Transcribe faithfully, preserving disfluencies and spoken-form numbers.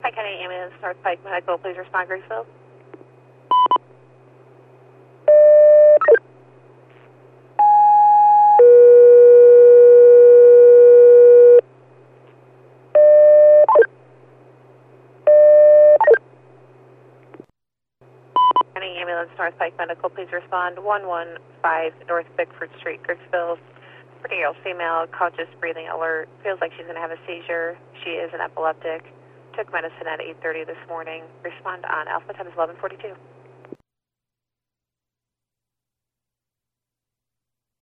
Pike County Ambulance, North Pike Medical, please respond, Gracefield. County Ambulance, North Pike Medical, please respond. one one five North Bickford Street, Gracefield. Pretty girl, female, conscious breathing alert. Feels like she's going to have a seizure. She is an epileptic. Took medicine at eight thirty this morning. Respond on Alpha times eleven forty-two.